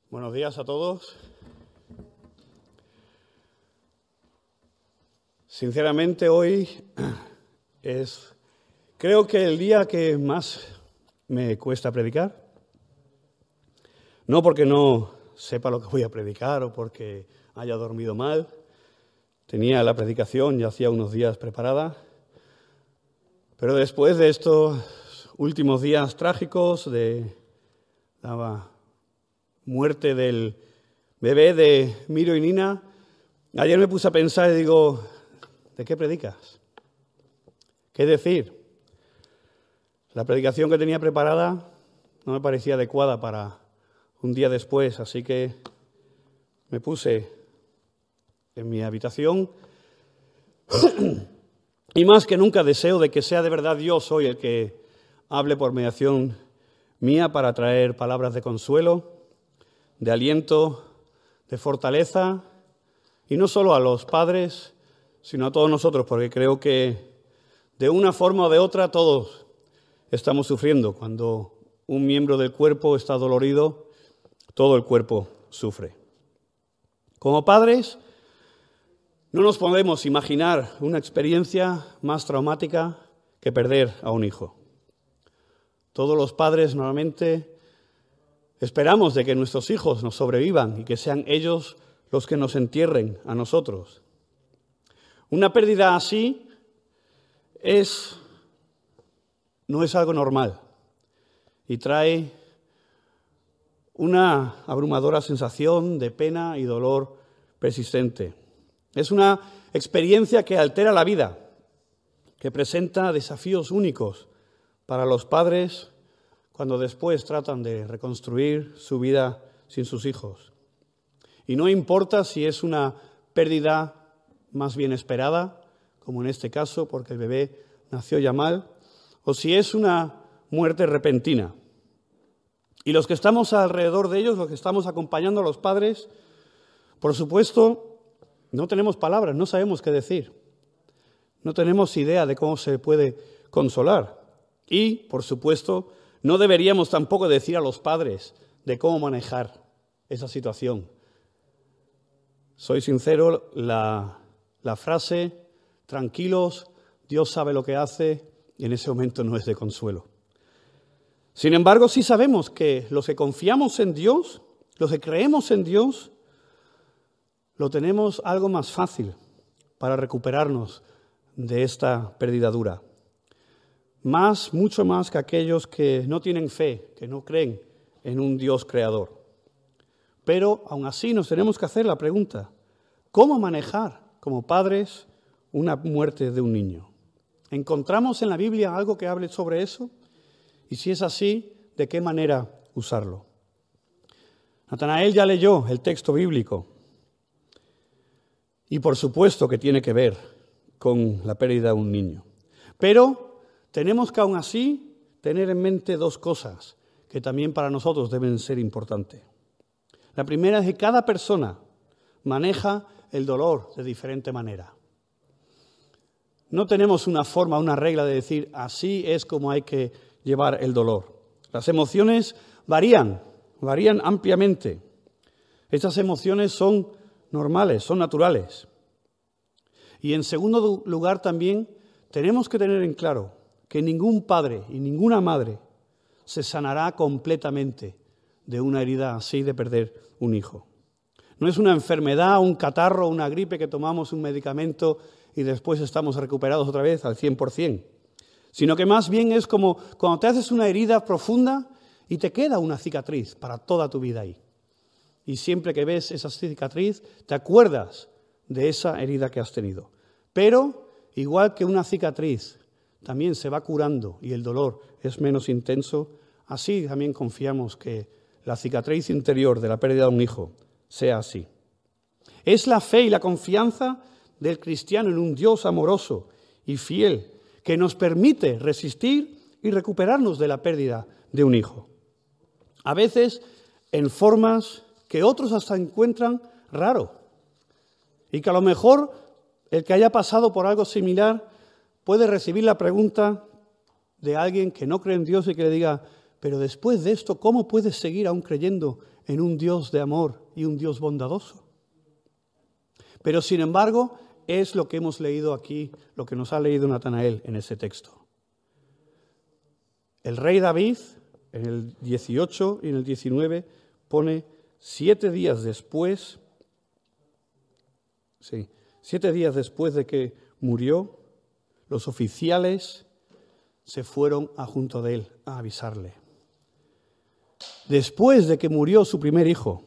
Buenos días a todos. Sinceramente hoy creo que el día que más me cuesta predicar. No porque no sepa lo que voy a predicar o porque haya dormido mal. Tenía la predicación ya hacía unos días preparada. Pero después de estos últimos días trágicos de la muerte del bebé de Miro y Nina, ayer me puse a pensar y digo, ¿de qué predicas? ¿Qué decir? La predicación que tenía preparada no me parecía adecuada para un día después, así que me puse en mi habitación y más que nunca deseo de que sea de verdad Dios hoy el que hable por mediación mía para traer palabras de consuelo, de aliento, de fortaleza, y no solo a los padres, sino a todos nosotros, porque creo que de una forma o de otra todos estamos sufriendo. Cuando un miembro del cuerpo está dolorido, todo el cuerpo sufre. Como padres, no nos podemos imaginar una experiencia más traumática que perder a un hijo. Todos los padres normalmente esperamos de que nuestros hijos nos sobrevivan y que sean ellos los que nos entierren a nosotros. Una pérdida así no es algo normal y trae una abrumadora sensación de pena y dolor persistente. Es una experiencia que altera la vida, que presenta desafíos únicos para los padres cuando después tratan de reconstruir su vida sin sus hijos. Y no importa si es una pérdida más bien esperada, como en este caso, porque el bebé nació ya mal, o si es una muerte repentina. Y los que estamos alrededor de ellos, los que estamos acompañando a los padres, por supuesto, no tenemos palabras, no sabemos qué decir. No tenemos idea de cómo se puede consolar. Y, por supuesto, no deberíamos tampoco decir a los padres de cómo manejar esa situación. Soy sincero, la frase, tranquilos, Dios sabe lo que hace, en ese momento no es de consuelo. Sin embargo, sí sabemos que los que confiamos en Dios, los que creemos en Dios, lo tenemos algo más fácil para recuperarnos de esta pérdida dura. Mucho más que aquellos que no tienen fe, que no creen en un Dios creador. Pero aún así nos tenemos que hacer la pregunta, ¿cómo manejar como padres una muerte de un niño? ¿Encontramos en la Biblia algo que hable sobre eso? Y si es así, ¿de qué manera usarlo? Natanael ya leyó el texto bíblico y por supuesto que tiene que ver con la pérdida de un niño. Pero tenemos que aún así tener en mente dos cosas que también para nosotros deben ser importantes. La primera es que cada persona maneja el dolor de diferente manera. No tenemos una forma, una regla de decir así es como hay que llevar el dolor. Las emociones varían ampliamente. Estas emociones son normales, son naturales. Y en segundo lugar también tenemos que tener en claro que ningún padre y ninguna madre se sanará completamente de una herida así de perder un hijo. No es una enfermedad, un catarro, una gripe que tomamos un medicamento y después estamos recuperados otra vez al 100%, sino que más bien es como cuando te haces una herida profunda y te queda una cicatriz para toda tu vida ahí. Y siempre que ves esa cicatriz te acuerdas de esa herida que has tenido. Pero igual que una cicatriz también se va curando y el dolor es menos intenso, así también confiamos que la cicatriz interior de la pérdida de un hijo sea así. Es la fe y la confianza del cristiano en un Dios amoroso y fiel que nos permite resistir y recuperarnos de la pérdida de un hijo. A veces en formas que otros hasta encuentran raro y que a lo mejor el que haya pasado por algo similar puede recibir la pregunta de alguien que no cree en Dios y que le diga, pero después de esto, ¿cómo puedes seguir aún creyendo en un Dios de amor y un Dios bondadoso? Pero sin embargo, es lo que hemos leído aquí, lo que nos ha leído Natanael en ese texto. El rey David, en el 18 y en el 19, pone 7 días después, 7 días después de que murió, los oficiales se fueron junto de él a avisarle. Después de que murió su primer hijo.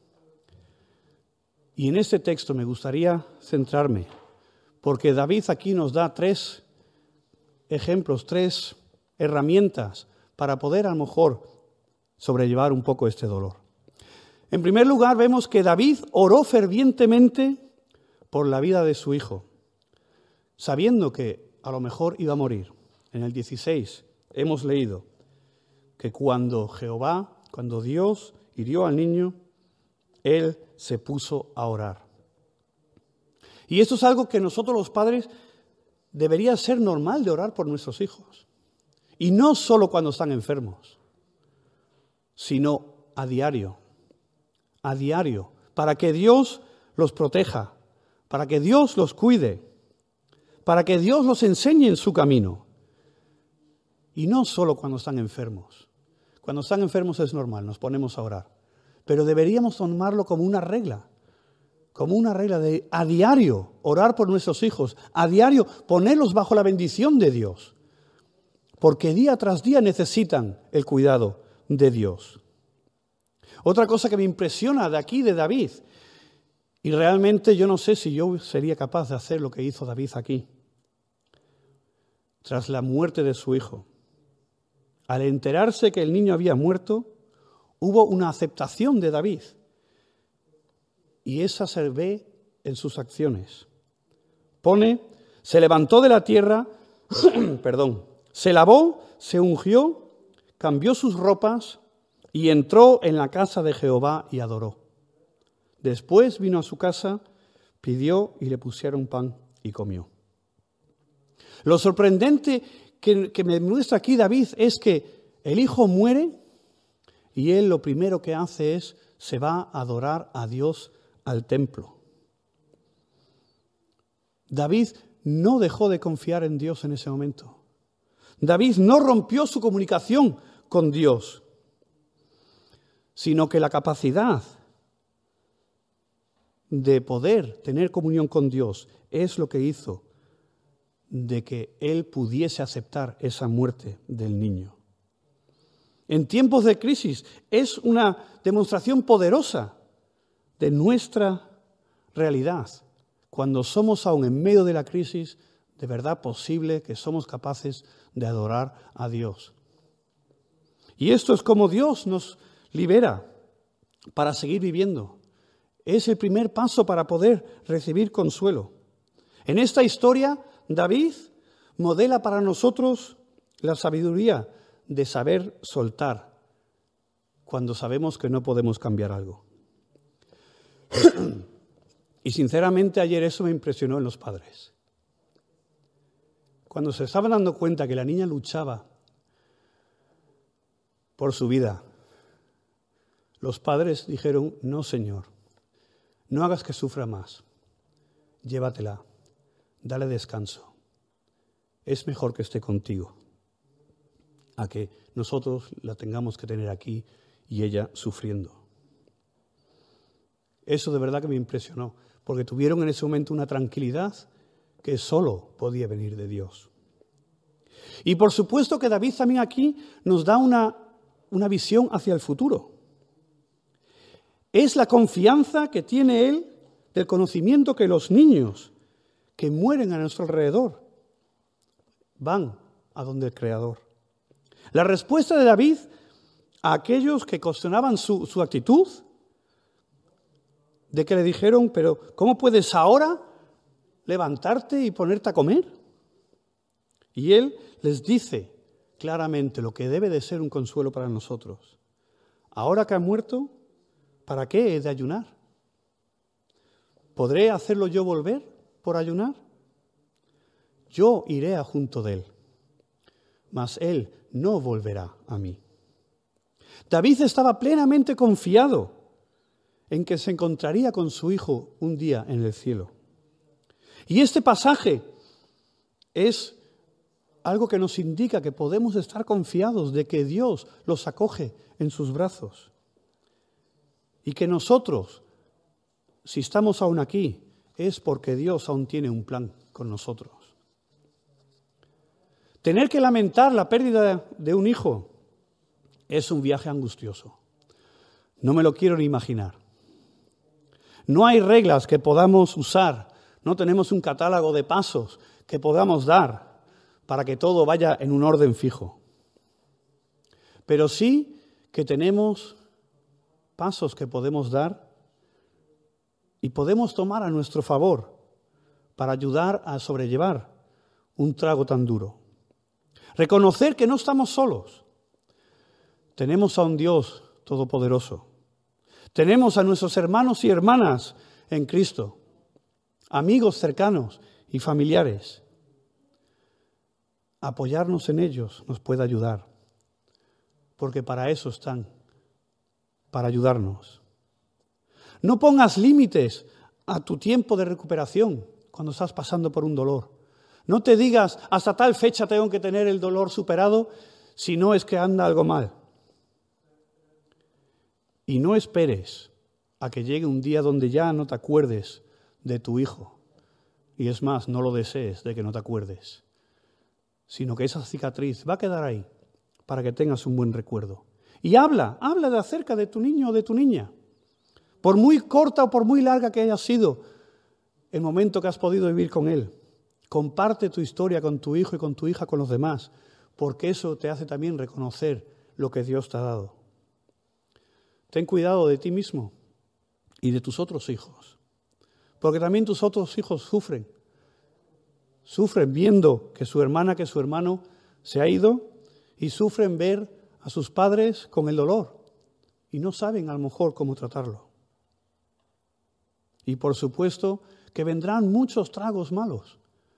Y en este texto me gustaría centrarme, porque David aquí nos da 3 ejemplos, 3 herramientas para poder a lo mejor sobrellevar un poco este dolor. En primer lugar, vemos que David oró fervientemente por la vida de su hijo, sabiendo que a lo mejor iba a morir. En el 16 hemos leído que cuando Dios hirió al niño, él se puso a orar. Y esto es algo que nosotros los padres debería ser normal de orar por nuestros hijos. Y no solo cuando están enfermos, sino a diario, para que Dios los proteja, para que Dios los cuide, para que Dios los enseñe en su camino. Y no solo cuando están enfermos. Cuando están enfermos es normal, nos ponemos a orar. Pero deberíamos tomarlo como una regla de a diario orar por nuestros hijos, a diario ponerlos bajo la bendición de Dios, porque día tras día necesitan el cuidado de Dios. Otra cosa que me impresiona de aquí, de David, y realmente yo no sé si yo sería capaz de hacer lo que hizo David aquí, tras la muerte de su hijo. Al enterarse que el niño había muerto, hubo una aceptación de David. Y esa se ve en sus acciones. Se levantó de la tierra, se lavó, se ungió, cambió sus ropas y entró en la casa de Jehová y adoró. Después vino a su casa, pidió y le pusieron pan y comió. Lo sorprendente que me muestra aquí David es que el hijo muere y él lo primero que hace es se va a adorar a Dios al templo. David no dejó de confiar en Dios en ese momento. David no rompió su comunicación con Dios, sino que la capacidad de poder tener comunión con Dios es lo que hizo de que él pudiese aceptar esa muerte del niño. En tiempos de crisis es una demostración poderosa de nuestra realidad. Cuando somos aún en medio de la crisis, de verdad posible que somos capaces de adorar a Dios. Y esto es como Dios nos libera para seguir viviendo. Es el primer paso para poder recibir consuelo. En esta historia, David modela para nosotros la sabiduría de saber soltar cuando sabemos que no podemos cambiar algo. Y sinceramente ayer eso me impresionó en los padres. Cuando se estaban dando cuenta que la niña luchaba por su vida, los padres dijeron: no, Señor, no hagas que sufra más, llévatela, dale descanso, es mejor que esté contigo, a que nosotros la tengamos que tener aquí y ella sufriendo. Eso de verdad que me impresionó, porque tuvieron en ese momento una tranquilidad que solo podía venir de Dios. Y por supuesto que David también aquí nos da una visión hacia el futuro. Es la confianza que tiene él del conocimiento que los niños que mueren a nuestro alrededor van a donde el Creador. La respuesta de David a aquellos que cuestionaban su actitud, de que le dijeron: pero ¿cómo puedes ahora levantarte y ponerte a comer? Y él les dice claramente lo que debe de ser un consuelo para nosotros. Ahora que ha muerto, ¿para qué he de ayunar? ¿Podré hacerlo yo volver por ayunar? Yo iré junto de él, mas él no volverá a mí. David estaba plenamente confiado en que se encontraría con su hijo un día en el cielo. Y este pasaje es algo que nos indica que podemos estar confiados de que Dios los acoge en sus brazos. Y que nosotros, si estamos aún aquí, es porque Dios aún tiene un plan con nosotros. Tener que lamentar la pérdida de un hijo es un viaje angustioso. No me lo quiero ni imaginar. No hay reglas que podamos usar, no tenemos un catálogo de pasos que podamos dar para que todo vaya en un orden fijo. Pero sí que tenemos pasos que podemos dar y podemos tomar a nuestro favor para ayudar a sobrellevar un trago tan duro. Reconocer que no estamos solos. Tenemos a un Dios todopoderoso. Tenemos a nuestros hermanos y hermanas en Cristo, amigos cercanos y familiares. Apoyarnos en ellos nos puede ayudar, porque para eso están, para ayudarnos. No pongas límites a tu tiempo de recuperación cuando estás pasando por un dolor. No te digas, hasta tal fecha tengo que tener el dolor superado, si no es que anda algo mal. Y no esperes a que llegue un día donde ya no te acuerdes de tu hijo. Y es más, no lo desees de que no te acuerdes, sino que esa cicatriz va a quedar ahí para que tengas un buen recuerdo. Y habla de acerca de tu niño o de tu niña. Por muy corta o por muy larga que haya sido el momento que has podido vivir con él. Comparte tu historia con tu hijo y con tu hija, con los demás, porque eso te hace también reconocer lo que Dios te ha dado. Ten cuidado de ti mismo y de tus otros hijos, porque también tus otros hijos sufren viendo que su hermana, que su hermano se ha ido y sufren ver a sus padres con el dolor y no saben a lo mejor cómo tratarlo. Y por supuesto que vendrán muchos tragos malos.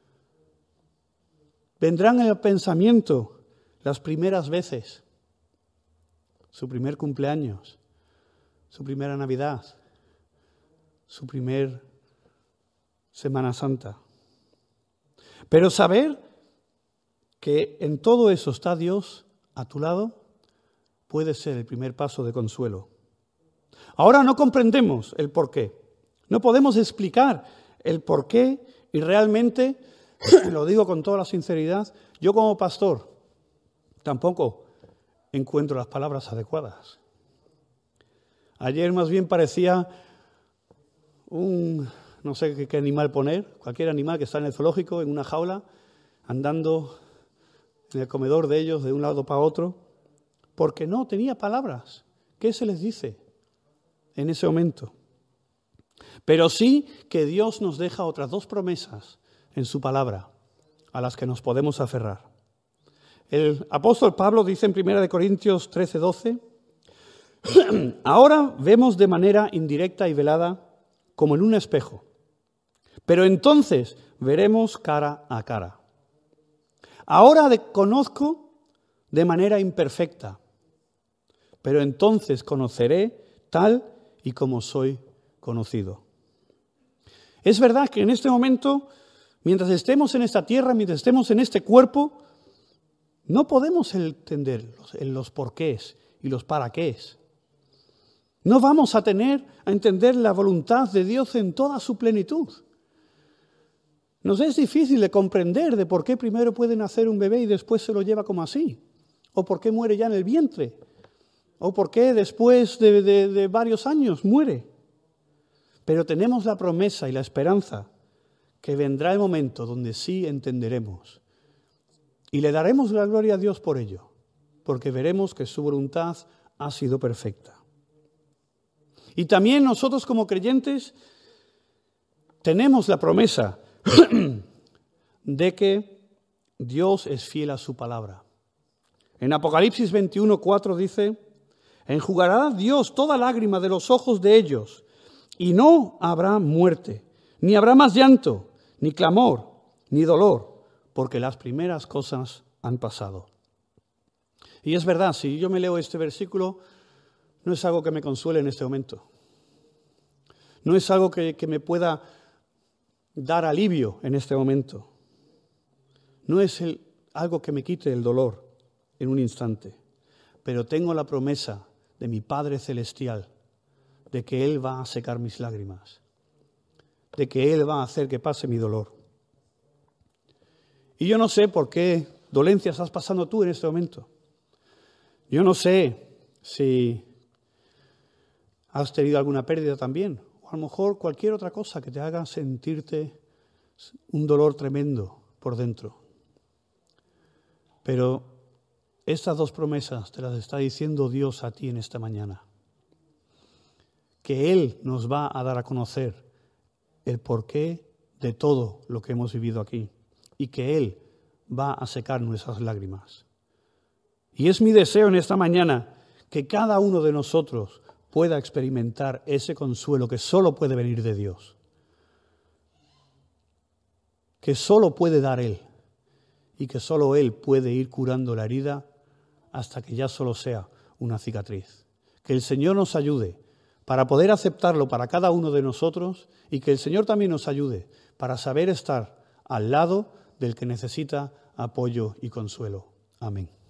Vendrán en el pensamiento las primeras veces, su primer cumpleaños, su primera Navidad, su primer Semana Santa. Pero saber que en todo eso está Dios a tu lado puede ser el primer paso de consuelo. Ahora no comprendemos el porqué. No podemos explicar el porqué y realmente, lo digo con toda la sinceridad, yo como pastor tampoco encuentro las palabras adecuadas. Ayer más bien parecía no sé qué animal poner, cualquier animal que está en el zoológico, en una jaula, andando en el comedor de ellos de un lado para otro, porque no tenía palabras. ¿Qué se les dice en ese momento? Pero sí que Dios nos deja otras dos promesas en su palabra, a las que nos podemos aferrar. El apóstol Pablo dice en 1 Corintios 13:12, ahora vemos de manera indirecta y velada como en un espejo, pero entonces veremos cara a cara. Ahora conozco de manera imperfecta, pero entonces conoceré tal y como soy conocido. Es verdad que en este momento, mientras estemos en esta tierra, mientras estemos en este cuerpo, no podemos entender los porqués y los para qués. No vamos a entender la voluntad de Dios en toda su plenitud. Nos es difícil de comprender de por qué primero puede nacer un bebé y después se lo lleva como así, o por qué muere ya en el vientre, o por qué después de varios años muere. Pero tenemos la promesa y la esperanza que vendrá el momento donde sí entenderemos. Y le daremos la gloria a Dios por ello, porque veremos que su voluntad ha sido perfecta. Y también nosotros como creyentes tenemos la promesa de que Dios es fiel a su palabra. En Apocalipsis 21:4 dice, enjugará Dios toda lágrima de los ojos de ellos, y no habrá muerte, ni habrá más llanto, ni clamor, ni dolor, porque las primeras cosas han pasado. Y es verdad, si yo me leo este versículo, no es algo que me consuele en este momento. No es algo que me pueda dar alivio en este momento. No es algo que me quite el dolor en un instante. Pero tengo la promesa de mi Padre Celestial de que Él va a secar mis lágrimas, de que Él va a hacer que pase mi dolor. Y yo no sé por qué dolencias estás pasando tú en este momento. Yo no sé si has tenido alguna pérdida también, o a lo mejor cualquier otra cosa que te haga sentirte un dolor tremendo por dentro. Pero estas dos promesas te las está diciendo Dios a ti en esta mañana. Que Él nos va a dar a conocer el porqué de todo lo que hemos vivido aquí y que Él va a secar nuestras lágrimas. Y es mi deseo en esta mañana que cada uno de nosotros pueda experimentar ese consuelo que solo puede venir de Dios, que solo puede dar Él y que solo Él puede ir curando la herida hasta que ya solo sea una cicatriz. Que el Señor nos ayude para poder aceptarlo para cada uno de nosotros y que el Señor también nos ayude para saber estar al lado del que necesita apoyo y consuelo. Amén.